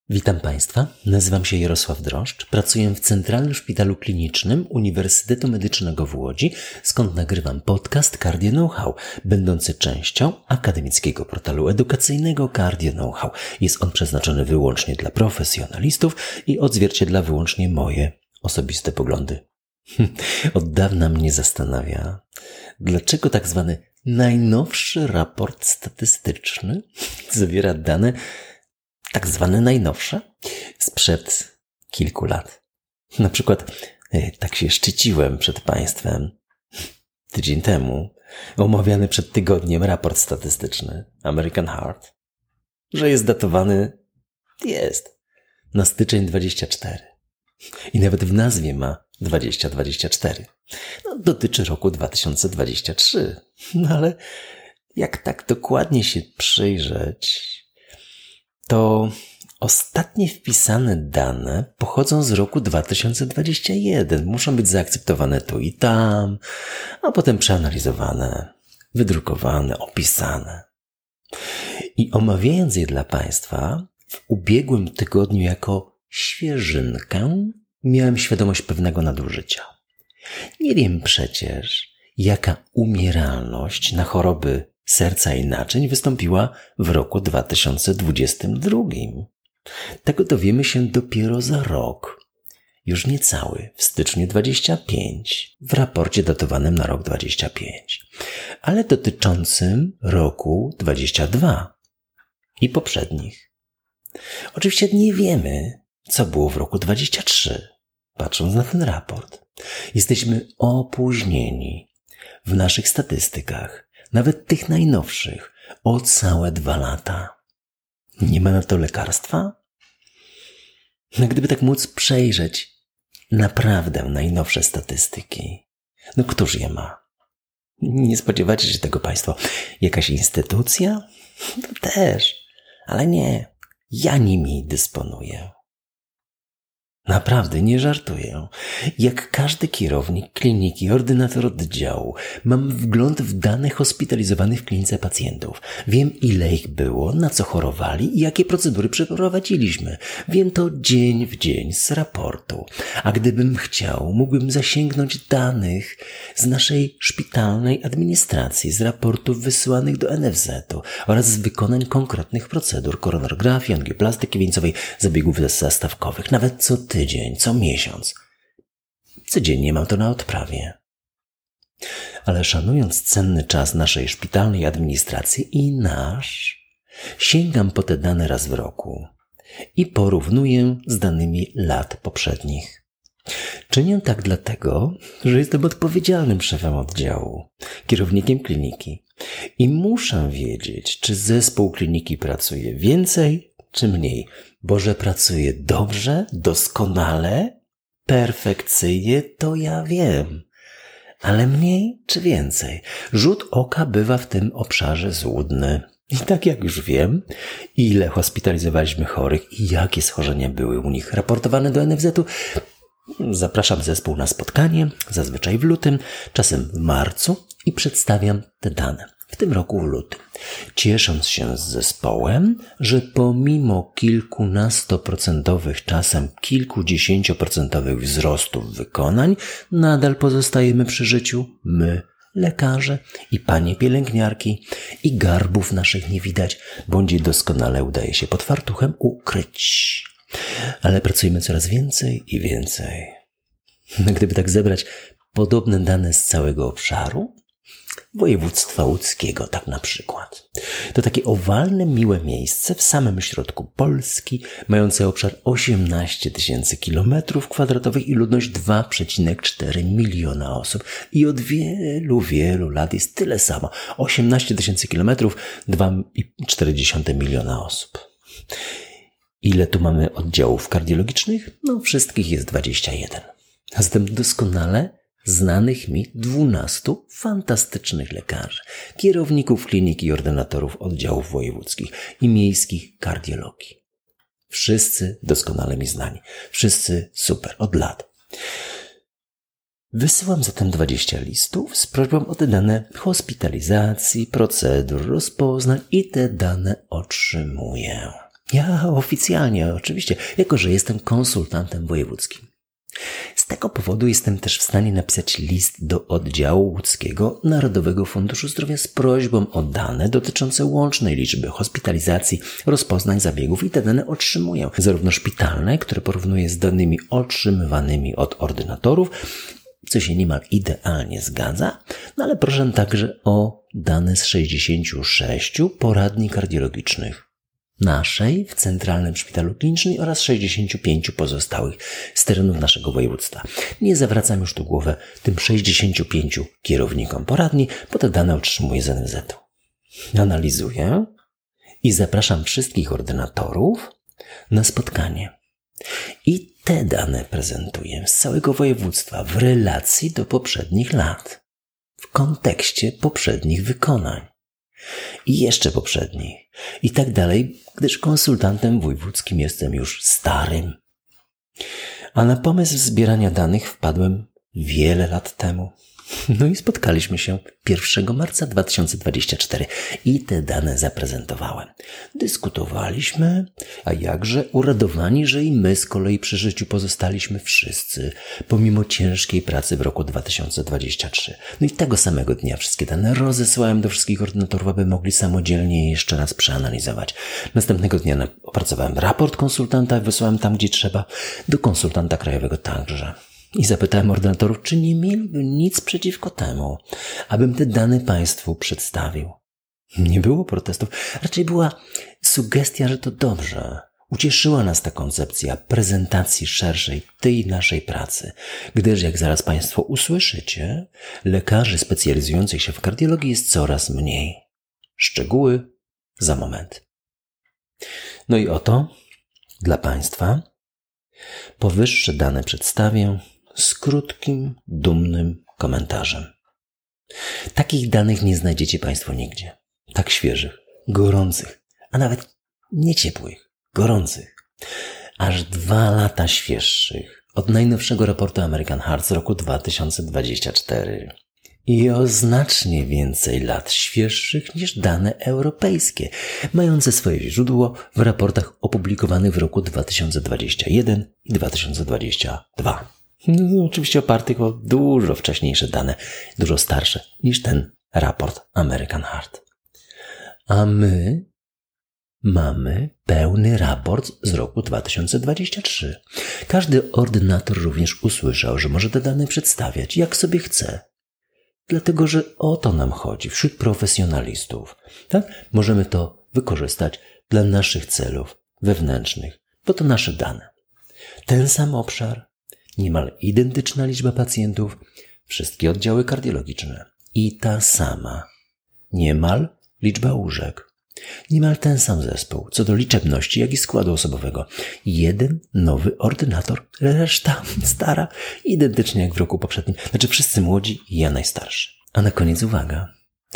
Witam Państwa, nazywam się Jarosław Droszcz, pracuję w Centralnym Szpitalu Klinicznym Uniwersytetu Medycznego w Łodzi, skąd nagrywam podcast Cardio Know-how, będący częścią akademickiego portalu edukacyjnego Cardio Know-how. Jest on przeznaczony wyłącznie dla profesjonalistów i odzwierciedla wyłącznie moje osobiste poglądy. Od dawna mnie zastanawia, dlaczego tak zwany najnowszy raport statystyczny zawiera dane tak zwane najnowsze sprzed kilku lat. Na przykład tak się szczyciłem przed Państwem tydzień temu, omawiany przed tygodniem raport statystyczny American Heart, że jest datowany, na styczeń 24. I nawet w nazwie ma 2024. Dotyczy roku 2023. Ale jak tak dokładnie się przyjrzeć, to ostatnie wpisane dane pochodzą z roku 2021. Muszą być zaakceptowane tu i tam, a potem przeanalizowane, wydrukowane, opisane. I omawiając je dla Państwa, w ubiegłym tygodniu jako świeżynkę miałem świadomość pewnego nadużycia. Nie wiem przecież, jaka umieralność na choroby serca i naczyń wystąpiła w roku 2022. Tego dowiemy się dopiero za rok, już niecały, w styczniu 25, w raporcie datowanym na rok 25, ale dotyczącym roku 22 i poprzednich. Oczywiście nie wiemy, co było w roku 23, patrząc na ten raport. Jesteśmy opóźnieni w naszych statystykach, nawet tych najnowszych, o całe 2 lata. Nie ma na to lekarstwa? Gdyby tak móc przejrzeć naprawdę najnowsze statystyki, któż je ma? Nie spodziewacie się tego Państwo. Jakaś instytucja? To też, ale nie. Ja nimi dysponuję. Naprawdę, nie żartuję. Jak każdy kierownik kliniki, ordynator oddziału, mam wgląd w dane hospitalizowanych w klinice pacjentów. Wiem, ile ich było, na co chorowali i jakie procedury przeprowadziliśmy. Wiem to dzień w dzień z raportu. A gdybym chciał, mógłbym zasięgnąć danych z naszej szpitalnej administracji, z raportów wysyłanych do NFZ-u oraz z wykonań konkretnych procedur, koronarografii, angioplastyki wieńcowej, zabiegów zastawkowych, nawet co tydzień, co miesiąc. Codziennie mam to na odprawie. Ale szanując cenny czas naszej szpitalnej administracji i nasz, sięgam po te dane raz w roku i porównuję z danymi lat poprzednich. Czynię tak dlatego, że jestem odpowiedzialnym szefem oddziału, kierownikiem kliniki i muszę wiedzieć, czy zespół kliniki pracuje więcej czy mniej, bo że pracuje dobrze, doskonale, perfekcyjnie, to ja wiem. Ale mniej czy więcej? Rzut oka bywa w tym obszarze złudny. I tak jak już wiem, ile hospitalizowaliśmy chorych i jakie schorzenia były u nich raportowane do NFZ-u, zapraszam zespół na spotkanie, zazwyczaj w lutym, czasem w marcu i przedstawiam te dane. W tym roku w lutym. Ciesząc się z zespołem, że pomimo kilkunastoprocentowych, czasem kilkudziesięcioprocentowych wzrostów wykonań, nadal pozostajemy przy życiu, my, lekarze i panie pielęgniarki, i garbów naszych nie widać, bądź je doskonale udaje się pod fartuchem ukryć. Ale pracujemy coraz więcej i więcej. Gdyby tak zebrać podobne dane z całego obszaru, województwa łódzkiego, tak na przykład. To takie owalne, miłe miejsce w samym środku Polski, mające obszar 18 000 km² i ludność 2,4 miliona osób. I od wielu, wielu lat jest tyle samo. 18 000 km, 2,4 miliona osób. Ile tu mamy oddziałów kardiologicznych? Wszystkich jest 21. A zatem doskonale znanych mi 12 fantastycznych lekarzy, kierowników kliniki i ordynatorów oddziałów wojewódzkich i miejskich kardiologii. Wszyscy doskonale mi znani. Wszyscy super, od lat. Wysyłam zatem 20 listów z prośbą o te dane hospitalizacji, procedur, rozpoznań i te dane otrzymuję. Ja oficjalnie, oczywiście, jako że jestem konsultantem wojewódzkim. Z tego powodu jestem też w stanie napisać list do oddziału łódzkiego Narodowego Funduszu Zdrowia z prośbą o dane dotyczące łącznej liczby hospitalizacji, rozpoznań zabiegów i te dane otrzymuję. Zarówno szpitalne, które porównuję z danymi otrzymywanymi od ordynatorów, co się niemal idealnie zgadza, ale proszę także o dane z 66 poradni kardiologicznych. Naszej w Centralnym Szpitalu Klinicznym oraz 65 pozostałych z terenów naszego województwa. Nie zawracam już tu głowę tym 65 kierownikom poradni, bo te dane otrzymuję z NFZ-u. Analizuję i zapraszam wszystkich ordynatorów na spotkanie. I te dane prezentuję z całego województwa w relacji do poprzednich lat, w kontekście poprzednich wykonań. I jeszcze poprzednich. I tak dalej, gdyż konsultantem wojewódzkim jestem już starym. A na pomysł zbierania danych wpadłem wiele lat temu. No i spotkaliśmy się 1 marca 2024 i te dane zaprezentowałem. Dyskutowaliśmy, a jakże uradowani, że i my z kolei przy życiu pozostaliśmy wszyscy, pomimo ciężkiej pracy w roku 2023. No i tego samego dnia wszystkie dane rozesłałem do wszystkich ordynatorów, aby mogli samodzielnie je jeszcze raz przeanalizować. Następnego dnia opracowałem raport konsultanta i wysłałem tam, gdzie trzeba, do konsultanta krajowego także. I zapytałem ordynatorów, czy nie mieliby nic przeciwko temu, abym te dane Państwu przedstawił. Nie było protestów, raczej była sugestia, że to dobrze. Ucieszyła nas ta koncepcja prezentacji szerszej tej naszej pracy, gdyż jak zaraz Państwo usłyszycie, lekarzy specjalizujących się w kardiologii jest coraz mniej. Szczegóły za moment. No i oto dla Państwa powyższe dane przedstawię z krótkim, dumnym komentarzem. Takich danych nie znajdziecie Państwo nigdzie. Tak świeżych, gorących, a nawet nie ciepłych, gorących. Aż 2 lata świeższych od najnowszego raportu American Heart z roku 2024. I o znacznie więcej lat świeższych niż dane europejskie, mające swoje źródło w raportach opublikowanych w roku 2021 i 2022. No, oczywiście opartych o dużo wcześniejsze dane, dużo starsze niż ten raport American Heart. A my mamy pełny raport z roku 2023. Każdy ordynator również usłyszał, że może te dane przedstawiać jak sobie chce. Dlatego, że o to nam chodzi wśród profesjonalistów. Tak? Możemy to wykorzystać dla naszych celów wewnętrznych, bo to nasze dane. Ten sam obszar, niemal identyczna liczba pacjentów, wszystkie oddziały kardiologiczne i ta sama, niemal liczba łóżek. Niemal ten sam zespół, co do liczebności, jak i składu osobowego. Jeden nowy ordynator, reszta stara, identycznie jak w roku poprzednim. Znaczy wszyscy młodzi i ja najstarszy. A na koniec uwaga.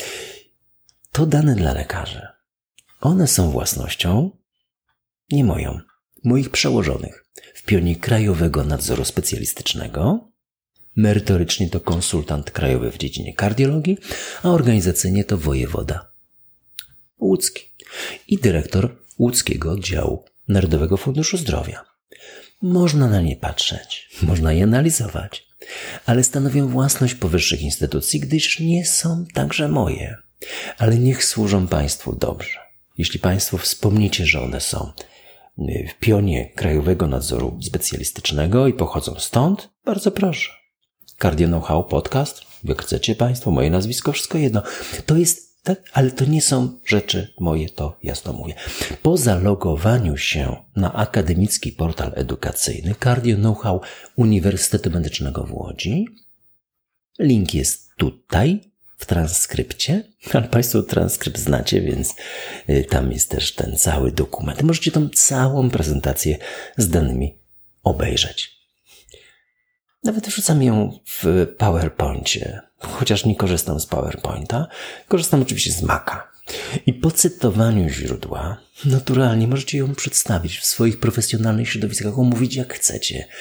To dane dla lekarzy. One są własnością nie moją, moich przełożonych w pionie Krajowego Nadzoru Specjalistycznego. Merytorycznie to konsultant krajowy w dziedzinie kardiologii, a organizacyjnie to wojewoda łódzki i dyrektor łódzkiego oddziału Narodowego Funduszu Zdrowia. Można na nie patrzeć, można je analizować, ale stanowią własność powyższych instytucji, gdyż nie są także moje. Ale niech służą Państwu dobrze. Jeśli Państwo wspomnicie, że one są w pionie Krajowego Nadzoru Specjalistycznego i pochodzą stąd, bardzo proszę. Cardio Know-how Podcast, jak chcecie Państwo, moje nazwisko, wszystko jedno. To jest tak, ale to nie są rzeczy moje, to jasno mówię. Po zalogowaniu się na akademicki portal edukacyjny Cardio Know-how Uniwersytetu Medycznego w Łodzi, link jest tutaj w transkrypcie, ale Państwo transkrypt znacie, więc tam jest też ten cały dokument. Możecie tą całą prezentację z danymi obejrzeć. Nawet wrzucam ją w PowerPoincie, chociaż nie korzystam z PowerPointa, korzystam oczywiście z Maca. I po cytowaniu źródła, naturalnie możecie ją przedstawić w swoich profesjonalnych środowiskach, omówić jak chcecie.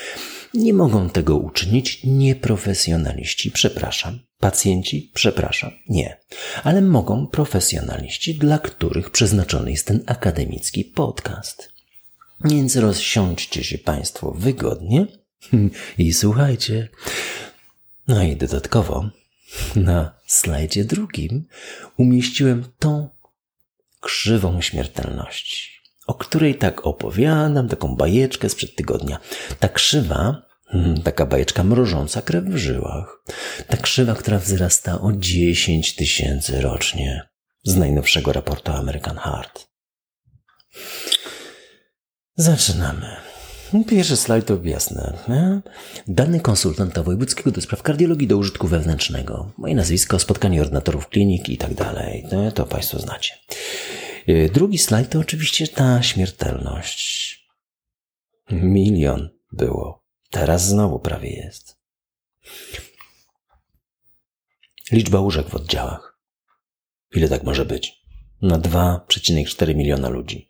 Nie mogą tego uczynić nieprofesjonaliści, pacjenci, nie. Ale mogą profesjonaliści, dla których przeznaczony jest ten akademicki podcast. Więc rozsiądźcie się Państwo wygodnie i słuchajcie. No i dodatkowo na slajdzie drugim umieściłem tą krzywą śmiertelności, o której tak opowiadam, taką bajeczkę sprzed tygodnia. Ta krzywa, taka bajeczka mrożąca krew w żyłach. Ta krzywa, która wzrasta o 10 000 rocznie z najnowszego raportu American Heart. Zaczynamy. Pierwszy slajd to jasne. Dany konsultanta wojewódzkiego do spraw kardiologii do użytku wewnętrznego. Moje nazwisko, spotkanie ordynatorów klinik i tak dalej. To Państwo znacie. Drugi slajd to oczywiście ta śmiertelność. 1 000 000 było. Teraz znowu prawie jest. Liczba łóżek w oddziałach. Ile tak może być? Na 2,4 miliona ludzi.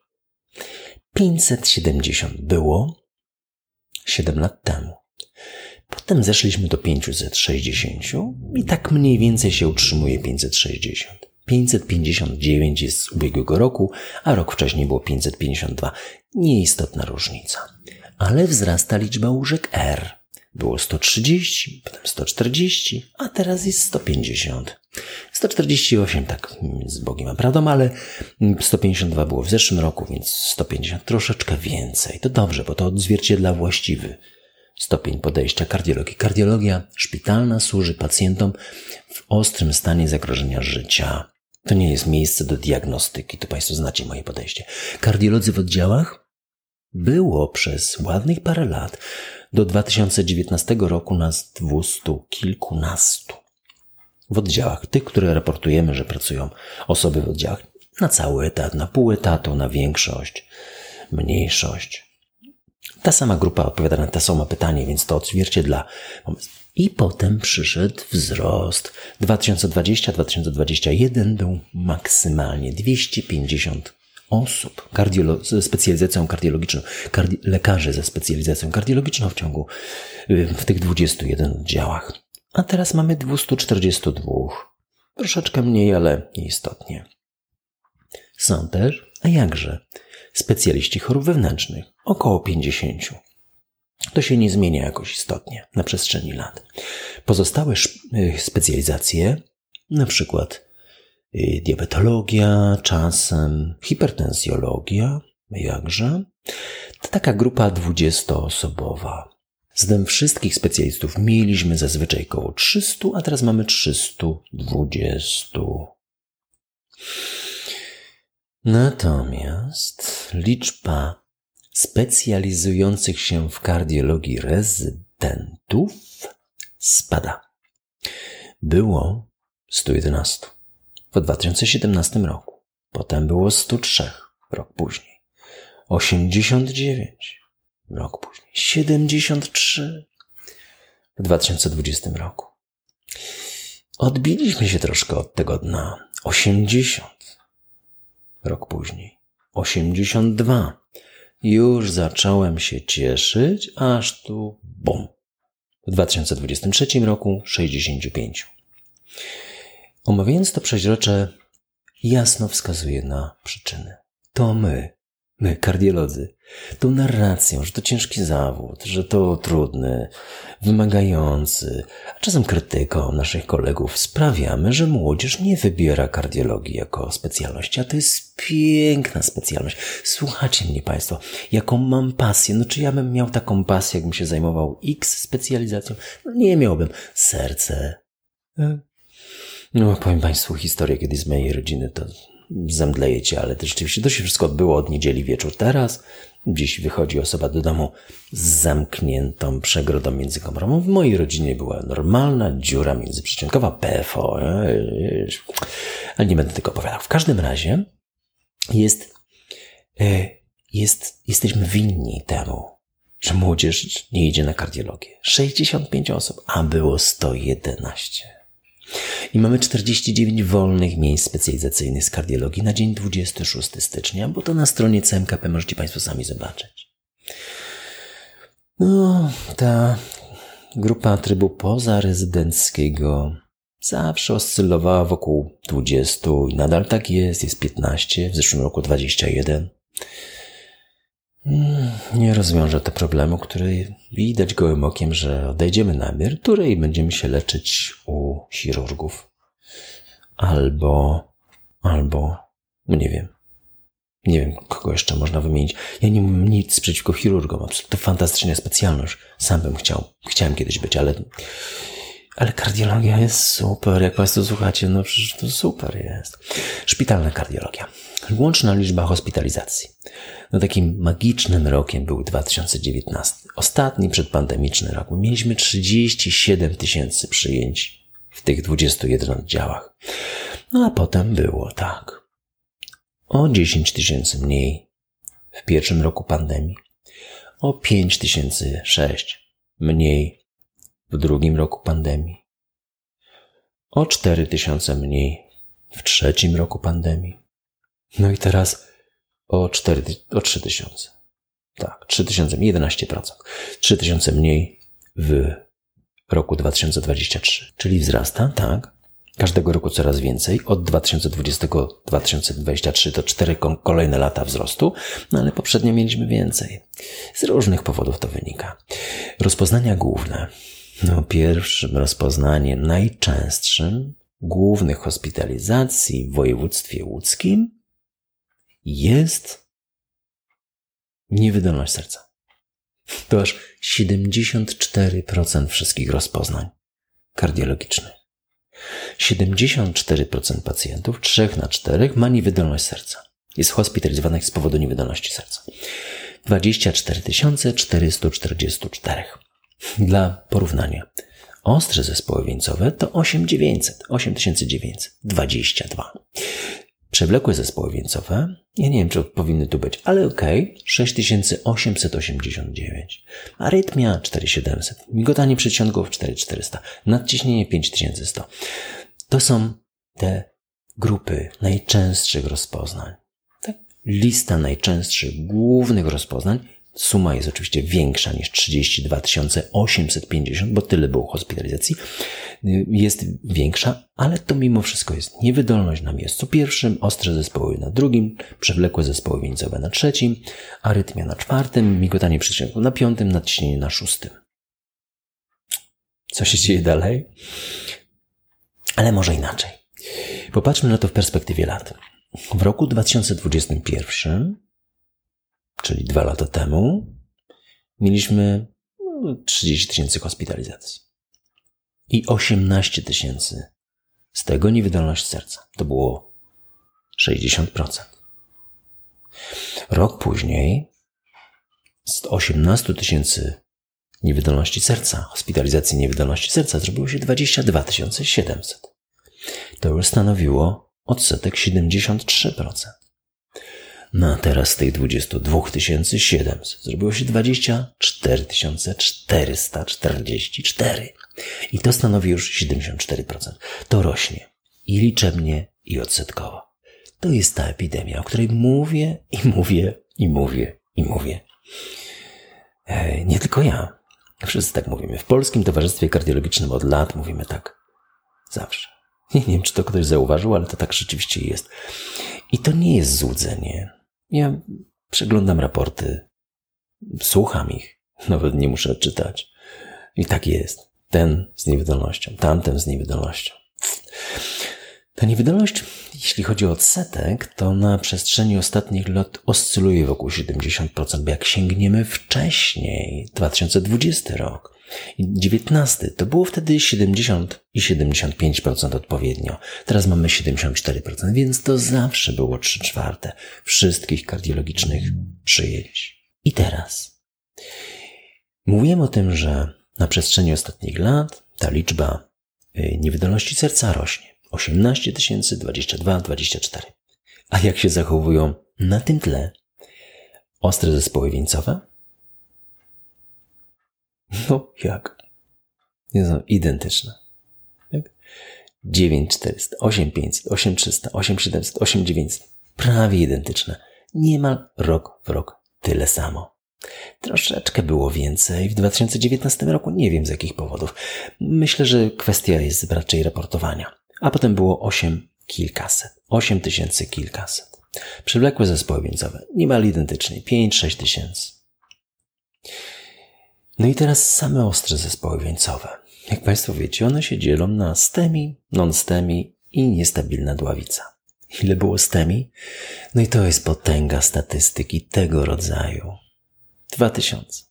570 było 7 lat temu. Potem zeszliśmy do 560 i tak mniej więcej się utrzymuje 560. 559 jest z ubiegłego roku, a rok wcześniej było 552. Nieistotna różnica. Ale wzrasta liczba łóżek R. Było 130, potem 140, a teraz jest 150. 148 tak z Bogiem a prawdą, ale 152 było w zeszłym roku, więc 150 troszeczkę więcej. To dobrze, bo to odzwierciedla właściwy stopień podejścia kardiologii. Kardiologia szpitalna służy pacjentom w ostrym stanie zagrożenia życia. To nie jest miejsce do diagnostyki, to Państwo znacie moje podejście. Kardiolodzy w oddziałach było przez ładnych parę lat, do 2019 roku nas 200 kilkunastu. W oddziałach, tych, które raportujemy, że pracują osoby w oddziałach, na cały etat, na pół etatu, na większość, mniejszość. Ta sama grupa odpowiada na te same pytanie, więc to odzwierciedla. I potem przyszedł wzrost. 2020-2021 był maksymalnie 250 osób ze specjalizacją kardiologiczną, lekarzy ze specjalizacją kardiologiczną w tych 21 oddziałach. A teraz mamy 242. Troszeczkę mniej, ale nieistotnie. Są też, a jakże, specjaliści chorób wewnętrznych. Około 50. To się nie zmienia jakoś istotnie na przestrzeni lat. Pozostałe specjalizacje, na przykład diabetologia, czasem hipertensjologia, jakże, to taka grupa 20-osobowa. Z tym wszystkich specjalistów mieliśmy zazwyczaj około 300, a teraz mamy 320. Natomiast liczba specjalizujących się w kardiologii rezydentów spada. Było 111 w 2017 roku. Potem było 103 rok później. 89 rok później. 73 w 2020 roku. Odbiliśmy się troszkę od tego dna. 80 rok później. 82. Już zacząłem się cieszyć, aż tu bum. W 2023 roku 65. Omawiając to przeźrocze, jasno wskazuje na przyczyny. To my kardiolodzy, tą narracją, że to ciężki zawód, że to trudny, wymagający, a czasem krytyką naszych kolegów sprawiamy, że młodzież nie wybiera kardiologii jako specjalności, a to jest piękna specjalność. Słuchajcie mnie Państwo, jaką mam pasję, czy ja bym miał taką pasję, jakbym się zajmował X specjalizacją? Nie miałbym. Serce. Powiem Państwu historię kiedyś z mojej rodziny, to zemdlejecie, ale to rzeczywiście to się wszystko odbyło od niedzieli wieczór. Teraz dziś wychodzi osoba do domu z zamkniętą przegrodą międzykomorową. W mojej rodzinie była normalna dziura międzyprzesionkowa, PFO, ale nie będę tego opowiadał. W każdym razie jesteśmy winni temu, że młodzież nie idzie na kardiologię. 65 osób, a było 111. I mamy 49 wolnych miejsc specjalizacyjnych z kardiologii na dzień 26 stycznia, bo to na stronie CMKP możecie Państwo sami zobaczyć. No, ta grupa trybu pozarezydenckiego zawsze oscylowała wokół 20 i nadal tak jest 15, w zeszłym roku 21. Nie rozwiąże to problemu, który widać gołym okiem, że odejdziemy na emeryturę i będziemy się leczyć u chirurgów. Albo, nie wiem, kogo jeszcze można wymienić. Ja nie mam nic przeciwko chirurgom, absolutnie fantastyczna specjalność. Sam bym chciałem kiedyś być, ale kardiologia jest super. Jak Państwo słuchacie, no przecież to super jest. Szpitalna kardiologia. Łączna liczba hospitalizacji. No takim magicznym rokiem był 2019. Ostatni przedpandemiczny rok. Mieliśmy 37 000 przyjęć w tych 21 oddziałach. No a potem było tak. O 10 000 mniej w pierwszym roku pandemii. O 5006 mniej w drugim roku pandemii. O 4000 mniej w trzecim roku pandemii. No i teraz o 3000. Tak, 3000, 11%. 3000 mniej w roku 2023. Czyli wzrasta, tak. Każdego roku coraz więcej. Od 2020 do 2023 to 4 kolejne lata wzrostu, no ale poprzednio mieliśmy więcej. Z różnych powodów to wynika. Rozpoznania główne. No, pierwszym rozpoznaniem najczęstszym głównych hospitalizacji w województwie łódzkim jest niewydolność serca. To aż 74% wszystkich rozpoznań kardiologicznych. 74% pacjentów, 3 na 4, ma niewydolność serca. Jest hospitalizowanych z powodu niewydolności serca. 24 444. Dla porównania. Ostre zespoły wieńcowe to 8922. Przewlekłe zespoły wieńcowe, ja nie wiem, czy powinny tu być, ale okej, 6889. Arytmia 4700. Migotanie przedsionków 4400. Nadciśnienie 5100. To są te grupy najczęstszych rozpoznań. Tak? Lista najczęstszych głównych rozpoznań. Suma jest oczywiście większa niż 32 850, bo tyle było hospitalizacji. Jest większa, ale to mimo wszystko jest niewydolność na miejscu pierwszym, ostre zespoły na drugim, przewlekłe zespoły wieńcowe na trzecim, arytmia na czwartym, migotanie przedsionków na piątym, nadciśnienie na szóstym. Co się dzieje dalej? Ale może inaczej. Popatrzmy na to w perspektywie lat. W roku 2021, czyli 2 lata temu, mieliśmy 30 000 hospitalizacji. I 18 000 z tego niewydolność serca. To było 60%. Rok później z 18 000 niewydolności serca, hospitalizacji niewydolności serca zrobiło się 22 700. To już stanowiło odsetek 73%. No a teraz z tych 22 700 zrobiło się 24 444. I to stanowi już 74%. To rośnie. I liczebnie, i odsetkowo. To jest ta epidemia, o której mówię. Nie tylko ja. Wszyscy tak mówimy. W Polskim Towarzystwie Kardiologicznym od lat mówimy tak. Zawsze. Nie wiem, czy to ktoś zauważył, ale to tak rzeczywiście jest. I to nie jest złudzenie. Ja przeglądam raporty, słucham ich, nawet nie muszę czytać. I tak jest. Ten z niewydolnością, tamten z niewydolnością. Ta niewydolność, jeśli chodzi o odsetek, to na przestrzeni ostatnich lat oscyluje wokół 70%, bo jak sięgniemy wcześniej, 2020 rok i 19, to było wtedy 70 i 75% odpowiednio. Teraz mamy 74%, więc to zawsze było 3/4 wszystkich kardiologicznych przyjęć. I teraz mówiłem o tym, że na przestrzeni ostatnich lat ta liczba niewydolności serca rośnie. 18 000, 22, 24. A jak się zachowują na tym tle ostre zespoły wieńcowe? No jak? Są identyczne. Tak? 9400, 8500, 8300, 8700, 8900. Prawie identyczne. Niemal rok w rok tyle samo. Troszeczkę było więcej w 2019 roku, nie wiem z jakich powodów. Myślę, że kwestia jest raczej raportowania. A potem było 8000 kilkaset. Przewlekłe zespoły wieńcowe, niemal identycznie, 5-6 tysięcy. No i teraz same ostre zespoły wieńcowe. Jak Państwo wiecie, one się dzielą na STEMI, non-STEMI i niestabilna dławica. Ile było STEMI? No i to jest potęga statystyki tego rodzaju. 2000.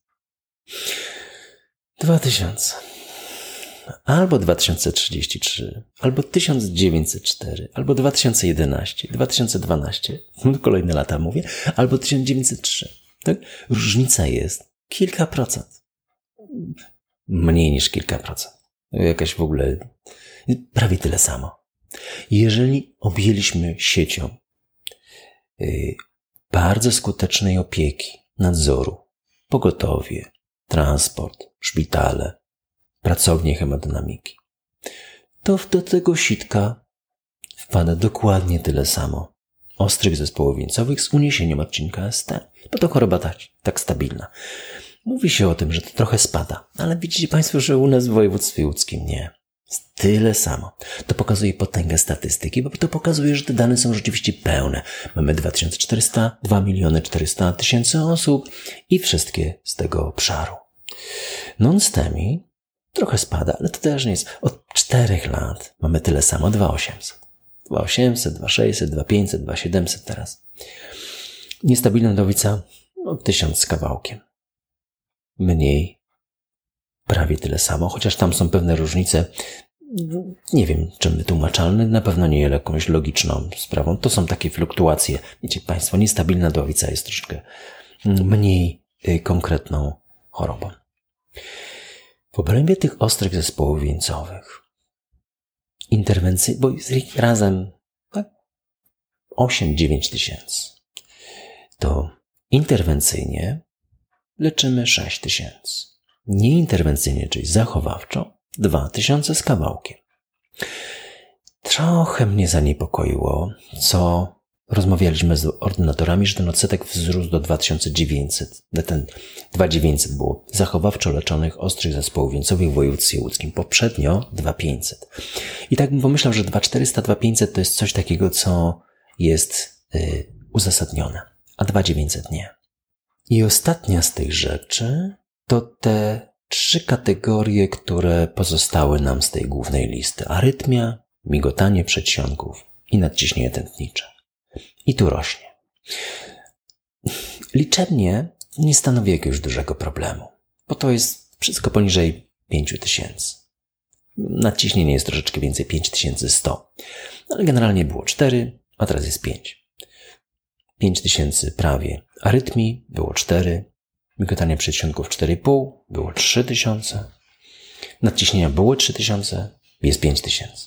Albo 2033, albo 1904, albo 2011, 2012, kolejne lata mówię, albo 1903. Tak? Różnica jest kilka procent. Mniej niż kilka procent. Jakaś w ogóle prawie tyle samo. Jeżeli objęliśmy siecią bardzo skutecznej opieki, nadzoru, pogotowie, transport, szpitale, pracownie hemodynamiki, to do tego sitka wpada dokładnie tyle samo ostrych zespołów wieńcowych z uniesieniem odcinka ST, bo to choroba tak stabilna. Mówi się o tym, że to trochę spada, ale widzicie Państwo, że u nas w województwie łódzkim nie. Tyle samo. To pokazuje potęgę statystyki, bo to pokazuje, że te dane są rzeczywiście pełne. Mamy 2400, 2 400 000 osób i wszystkie z tego obszaru. Non-STEMI trochę spada, ale to też nie jest. Od 4 lat mamy tyle samo, 2800. 2800, 2600, 2500, 2700 teraz. Niestabilna dławica, 1000 z kawałkiem. Mniej, prawie tyle samo, chociaż tam są pewne różnice. Nie wiem, czym wytłumaczalne, na pewno nie jakąś logiczną sprawą. To są takie fluktuacje. Wiecie Państwo, niestabilna dławica jest troszkę mniej konkretną chorobą. W obrębie tych ostrych zespołów wieńcowych interwencji, bo jest ich razem 8-9 tysięcy, to interwencyjnie leczymy 6 tysięcy. Nieinterwencyjnie, czyli zachowawczo, 2000 z kawałkiem. Trochę mnie zaniepokoiło, co rozmawialiśmy z ordynatorami, że ten odsetek wzrósł do 2900. Ten 2900 było zachowawczo leczonych ostrych zespołów wieńcowych w województwie łódzkim. Poprzednio 2500. I tak bym pomyślał, że 2400, 2500 to jest coś takiego, co jest uzasadnione, a 2900 nie. I ostatnia z tych rzeczy to te 3 kategorie, które pozostały nam z tej głównej listy. Arytmia, migotanie przedsionków i nadciśnienie tętnicze. I tu rośnie. Liczebnie nie stanowi jakiegoś dużego problemu, bo to jest wszystko poniżej 5000. Nadciśnienie jest troszeczkę więcej, 5100. Ale generalnie było 4, a teraz jest 5. 5000 prawie. Arytmii było 4. Migotanie przedsionków 4,5, było 3000. Nadciśnienia było 3000, jest 5000.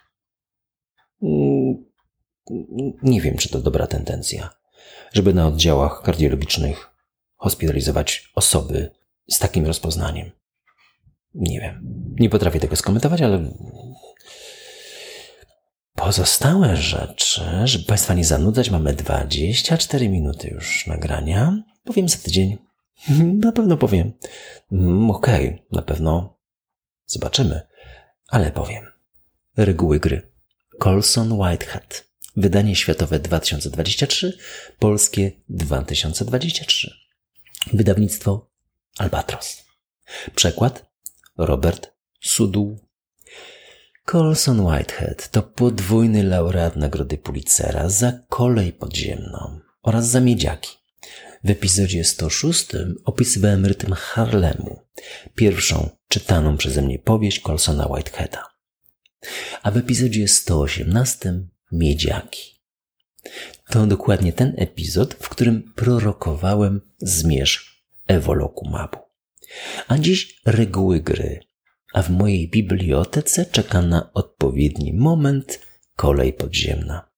Nie wiem, czy to dobra tendencja, żeby na oddziałach kardiologicznych hospitalizować osoby z takim rozpoznaniem. Nie wiem. Nie potrafię tego skomentować, ale pozostałe rzeczy, żeby Państwa nie zanudzać, mamy 24 minuty już nagrania. Powiem za tydzień. Na pewno powiem. Okej, na pewno zobaczymy, ale powiem. Reguły gry. Colson Whitehead. Wydanie światowe 2023, polskie 2023. Wydawnictwo Albatros. Przekład Robert Sudół. Colson Whitehead to podwójny laureat Nagrody Pulitzera za Kolej podziemną oraz za Miedziaki. W epizodzie 106 opisywałem rytm Harlemu, pierwszą czytaną przeze mnie powieść Colsona Whiteheada. A w epizodzie 118 Miedziaki. To dokładnie ten epizod, w którym prorokowałem zmierzch Evolukumabu. A dziś reguły gry, a w mojej bibliotece czeka na odpowiedni moment kolej podziemna.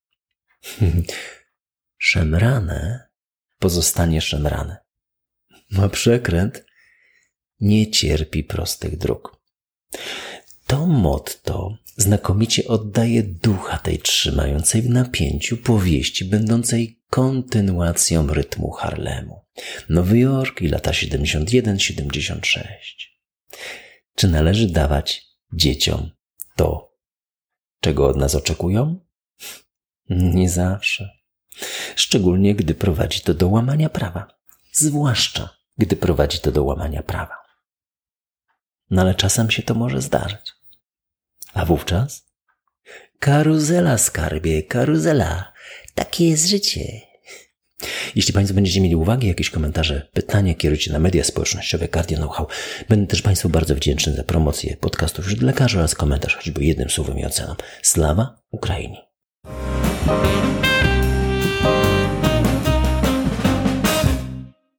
Szemrane pozostanie szemrane. Ma przekręt nie cierpi prostych dróg. To motto znakomicie oddaje ducha tej trzymającej w napięciu powieści, będącej kontynuacją rytmu Harlemu. Nowy Jork i lata 71-76. Czy należy dawać dzieciom to, czego od nas oczekują? Nie zawsze. Szczególnie gdy prowadzi to do łamania prawa. Zwłaszcza gdy prowadzi to do łamania prawa. No ale czasem się to może zdarzyć. A wówczas? Karuzela, skarbie, karuzela. Takie jest życie. Jeśli Państwo będziecie mieli uwagi, jakieś komentarze, pytania, kierujcie na media społecznościowe Cardio Know-how. Będę też Państwu bardzo wdzięczny za promocję podcastów wśród lekarzy oraz komentarz choćby jednym słowem i oceną. Sława Ukrainie!